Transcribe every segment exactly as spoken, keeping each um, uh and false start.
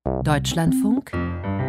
Deutschlandfunk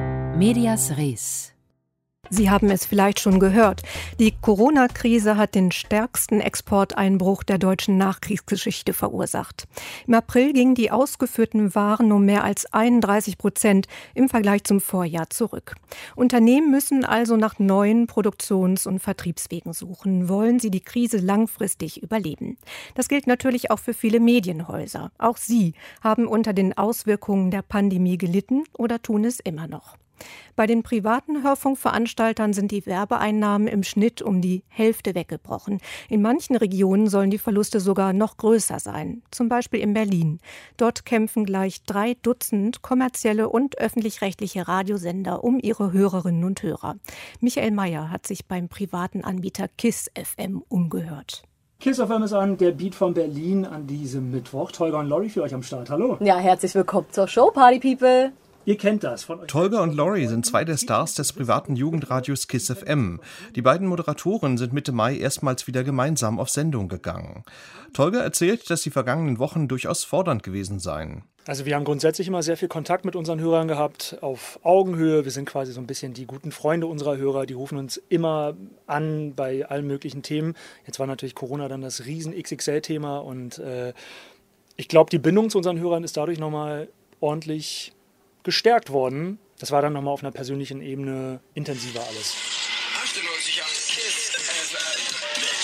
Medias Res. Sie haben es vielleicht schon gehört. Die Corona-Krise hat den stärksten Exporteinbruch der deutschen Nachkriegsgeschichte verursacht. Im April gingen die ausgeführten Waren um mehr als einunddreißig Prozent im Vergleich zum Vorjahr zurück. Unternehmen müssen also nach neuen Produktions- und Vertriebswegen suchen, wollen sie die Krise langfristig überleben. Das gilt natürlich auch für viele Medienhäuser. Auch sie haben unter den Auswirkungen der Pandemie gelitten oder tun es immer noch. Bei den privaten Hörfunkveranstaltern sind die Werbeeinnahmen im Schnitt um die Hälfte weggebrochen. In manchen Regionen sollen die Verluste sogar noch größer sein, zum Beispiel in Berlin. Dort kämpfen gleich drei Dutzend kommerzielle und öffentlich-rechtliche Radiosender um ihre Hörerinnen und Hörer. Michael Mayer hat sich beim privaten Anbieter KISS F M umgehört. KISS F M ist an, der Beat von Berlin an diesem Mittwoch. Tolga und Lori für euch am Start. Hallo. Ja, herzlich willkommen zur Show, Party People. Ihr kennt das von euch. Tolga und Lori sind zwei der Stars des privaten Jugendradios KISS F M. Die beiden Moderatoren sind Mitte Mai erstmals wieder gemeinsam auf Sendung gegangen. Tolga erzählt, dass die vergangenen Wochen durchaus fordernd gewesen seien. Also wir haben grundsätzlich immer sehr viel Kontakt mit unseren Hörern gehabt, auf Augenhöhe. Wir sind quasi so ein bisschen die guten Freunde unserer Hörer. Die rufen uns immer an bei allen möglichen Themen. Jetzt war natürlich Corona dann das riesen X X L-Thema. Und äh, ich glaube, die Bindung zu unseren Hörern ist dadurch nochmal ordentlich gestärkt worden. Das war dann nochmal auf einer persönlichen Ebene intensiver alles. achtundneunzig Komma acht KISS F M mit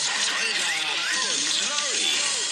Tolga und Lori.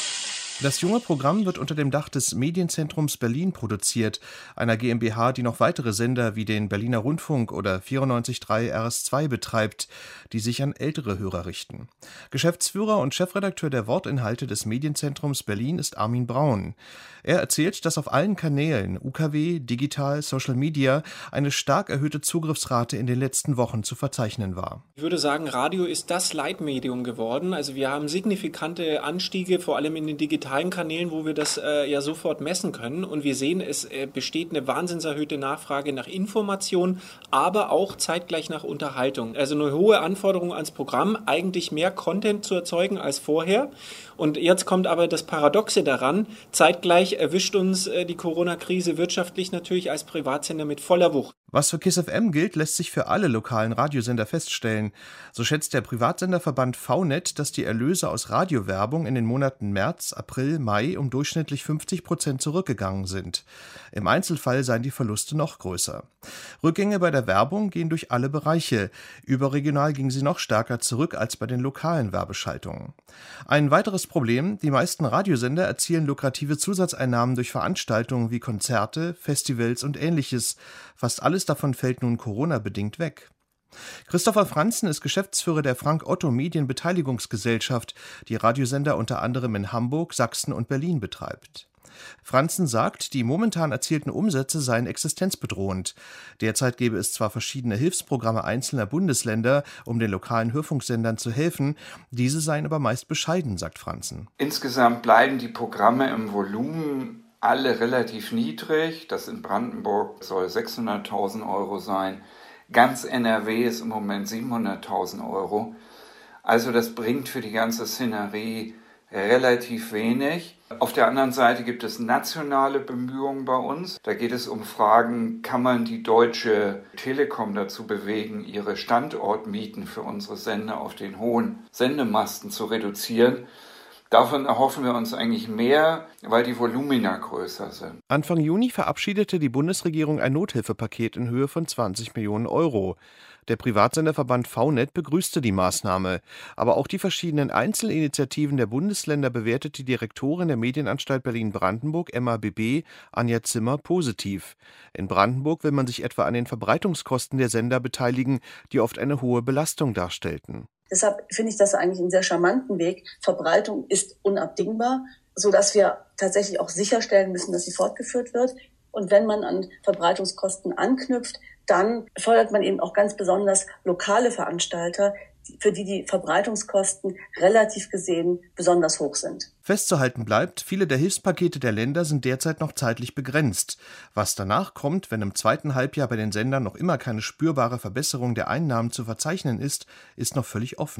Das junge Programm wird unter dem Dach des Medienzentrums Berlin produziert, einer GmbH, die noch weitere Sender wie den Berliner Rundfunk oder vierundneunzig Komma drei R S zwei betreibt, die sich an ältere Hörer richten. Geschäftsführer und Chefredakteur der Wortinhalte des Medienzentrums Berlin ist Armin Braun. Er erzählt, dass auf allen Kanälen, U K W, digital, Social Media, eine stark erhöhte Zugriffsrate in den letzten Wochen zu verzeichnen war. Ich würde sagen, Radio ist das Leitmedium geworden. Also wir haben signifikante Anstiege, vor allem in den digitalen Kanälen, wo wir das äh, ja sofort messen können. Und wir sehen, es äh, besteht eine wahnsinns erhöhte Nachfrage nach Information, aber auch zeitgleich nach Unterhaltung. Also eine hohe Anforderung ans Programm, eigentlich mehr Content zu erzeugen als vorher. Und jetzt kommt aber das Paradoxe daran, zeitgleich erwischt uns äh, die Corona-Krise wirtschaftlich natürlich als Privatsender mit voller Wucht. Was für KISS F M gilt, lässt sich für alle lokalen Radiosender feststellen. So schätzt der Privatsenderverband V net, dass die Erlöse aus Radiowerbung in den Monaten März, April, Mai um durchschnittlich fünfzig Prozent zurückgegangen sind. Im Einzelfall seien die Verluste noch größer. Rückgänge bei der Werbung gehen durch alle Bereiche. Überregional gingen sie noch stärker zurück als bei den lokalen Werbeschaltungen. Ein weiteres Problem: Die meisten Radiosender erzielen lukrative Zusatzeinnahmen durch Veranstaltungen wie Konzerte, Festivals und Ähnliches. Fast alles davon fällt nun Corona-bedingt weg. Christopher Franzen ist Geschäftsführer der Frank-Otto Medienbeteiligungsgesellschaft, die Radiosender unter anderem in Hamburg, Sachsen und Berlin betreibt. Franzen sagt, die momentan erzielten Umsätze seien existenzbedrohend. Derzeit gäbe es zwar verschiedene Hilfsprogramme einzelner Bundesländer, um den lokalen Hörfunksendern zu helfen, diese seien aber meist bescheiden, sagt Franzen. Insgesamt bleiben die Programme im Volumen alle relativ niedrig. Das in Brandenburg soll sechshunderttausend Euro sein. Ganz N R W ist im Moment siebenhunderttausend Euro. Also das bringt für die ganze Szenerie relativ wenig. Auf der anderen Seite gibt es nationale Bemühungen bei uns. Da geht es um Fragen, kann man die Deutsche Telekom dazu bewegen, ihre Standortmieten für unsere Sender auf den hohen Sendemasten zu reduzieren. Davon erhoffen wir uns eigentlich mehr, weil die Volumina größer sind. Anfang Juni verabschiedete die Bundesregierung ein Nothilfepaket in Höhe von zwanzig Millionen Euro. Der Privatsenderverband V net begrüßte die Maßnahme. Aber auch die verschiedenen Einzelinitiativen der Bundesländer bewertet die Direktorin der Medienanstalt Berlin-Brandenburg, M A B B, Anja Zimmer, positiv. In Brandenburg will man sich etwa an den Verbreitungskosten der Sender beteiligen, die oft eine hohe Belastung darstellten. Deshalb finde ich das eigentlich einen sehr charmanten Weg. Verbreitung ist unabdingbar, sodass wir tatsächlich auch sicherstellen müssen, dass sie fortgeführt wird. Und wenn man an Verbreitungskosten anknüpft, dann fördert man eben auch ganz besonders lokale Veranstalter, für die die Verbreitungskosten relativ gesehen besonders hoch sind. Festzuhalten bleibt, viele der Hilfspakete der Länder sind derzeit noch zeitlich begrenzt. Was danach kommt, wenn im zweiten Halbjahr bei den Sendern noch immer keine spürbare Verbesserung der Einnahmen zu verzeichnen ist, ist noch völlig offen.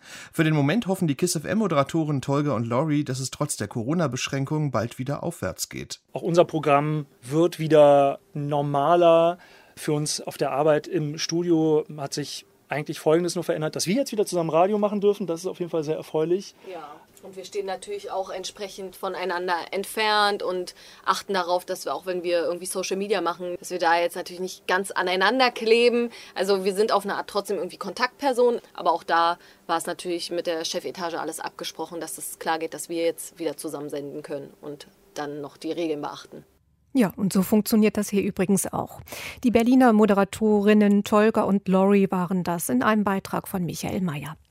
Für den Moment hoffen die KISS F M-Moderatoren Tolga und Lori, dass es trotz der Corona-Beschränkungen bald wieder aufwärts geht. Auch unser Programm wird wieder normaler. Für uns auf der Arbeit im Studio hat sich eigentlich Folgendes nur verändert, dass wir jetzt wieder zusammen Radio machen dürfen. Das ist auf jeden Fall sehr erfreulich. Ja, und wir stehen natürlich auch entsprechend voneinander entfernt und achten darauf, dass wir auch, wenn wir irgendwie Social Media machen, dass wir da jetzt natürlich nicht ganz aneinander kleben. Also wir sind auf eine Art trotzdem irgendwie Kontaktperson, aber auch da war es natürlich mit der Chefetage alles abgesprochen, dass es klar geht, dass wir jetzt wieder zusammen senden können und dann noch die Regeln beachten. Ja, und so funktioniert das hier übrigens auch. Die Berliner Moderatorinnen Tolga und Lori waren das in einem Beitrag von Michael Mayer.